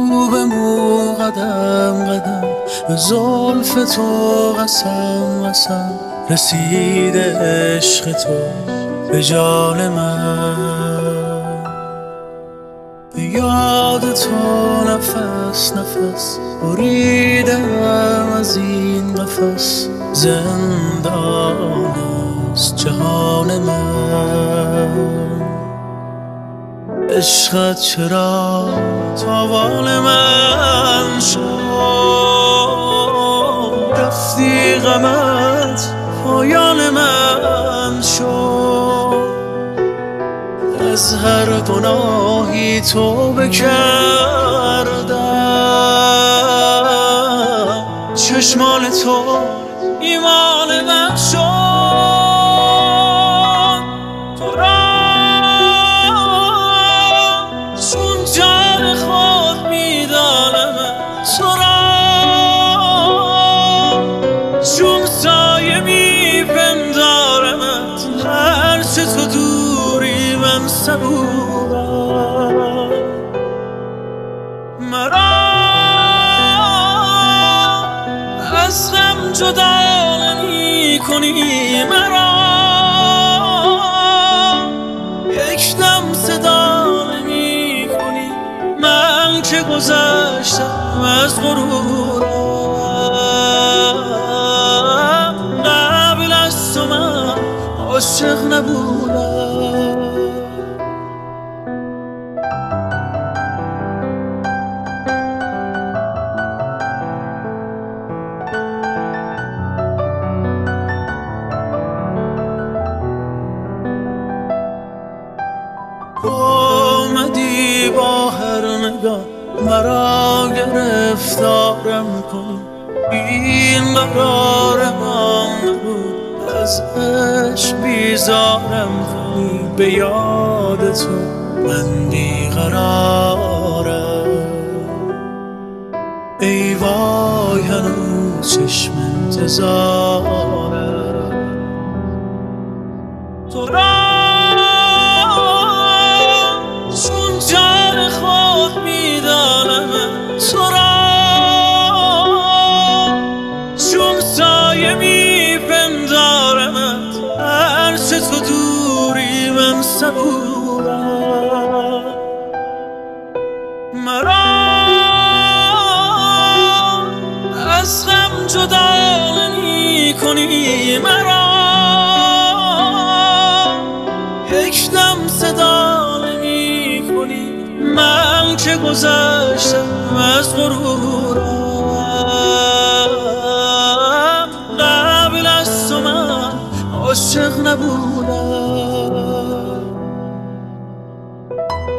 به مو قدم قدم به زلف تو قسم قسم رسیده عشق تو به جان من. به یاد تو نفس نفس بریدم از این قفس، زندان است جهان من. عشقت چرا تاوان من شد، رفتی غمت پایان من شد. از هر گناهی توبه کردم، چشمان تو ایمان من شد. تو را چون جان خود میدانم، تو را چون سایه میپندارمت. هرچه تو دوری من صبورم. مرا از غم جدا نمی کنی، مرا یک دم صدا نمی کنی. من که گذشتم از غرورم، قبل از تو من عاشق نبودم. آمدی با هر نگاه مرا گرفتارم کنی. این قرار من نبود، از عشق بیزارم کنی. به یاد تو من بیقرارم. ای وای هنوز چشم انتظارم. تو را چون جان خود میدانم، تو را چون سایه میپندارمت. هرچه تو دوری من صبورم. مرا از غم جدا نمی کنی، مرا یک دم صدا نمی کنی. من که گذشتم از غرورم، قبل از تو من عاشق نبودم.